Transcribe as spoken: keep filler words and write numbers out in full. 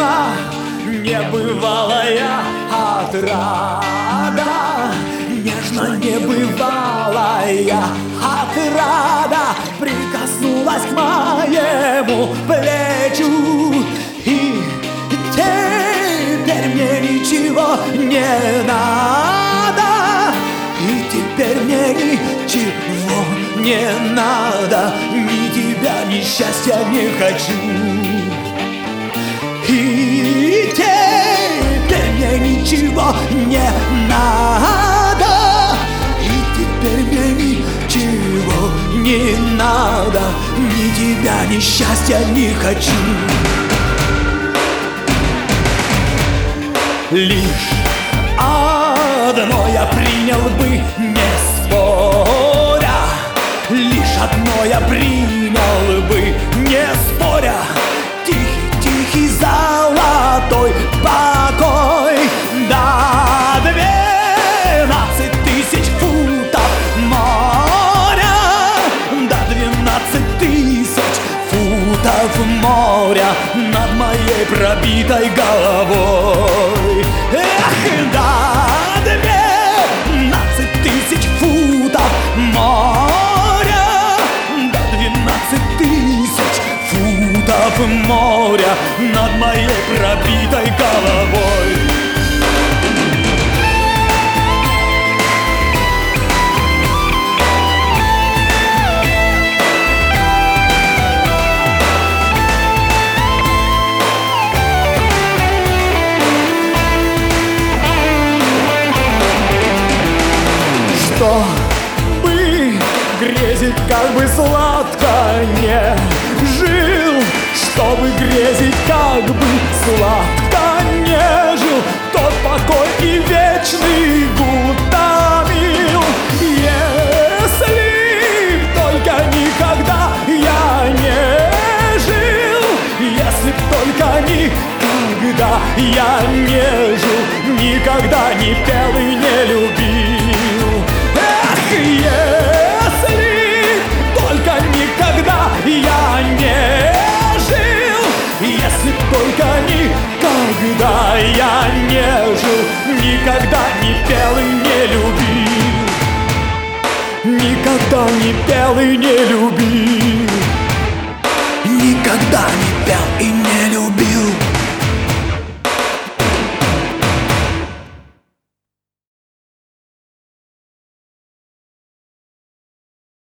пришла небывалая отрада, нежно небывалая отрада прикоснулась к моему плечу, и теперь мне ничего не надо, и теперь мне ничего не надо, ни тебя, ни счастья не хочу. И теперь мне ничего не надо, и теперь мне ничего не надо, ни тебя, ни счастья не хочу. Лишь одно я принял бы, не споря, лишь одно я принял бы, не споря: тихий золотой покой до двенадцать тысяч футов моря, до двенадцать тысяч футов моря над моей пробитой головой. Эх, до двенадцать тысяч футов моря, до двенадцать тысяч футов моря над моей пробитой головой. Чтобы грезить, как бы сладко не жил, чтобы грезить, как бы сладко не жил, тот покой и вечный глутамил. Если только никогда я не жил, если только никогда я не жил, никогда не пел и не любил. Эх, если только никогда я не жил, если только никогда я не жил, никогда не пел и не любил, никогда не пел и не любил.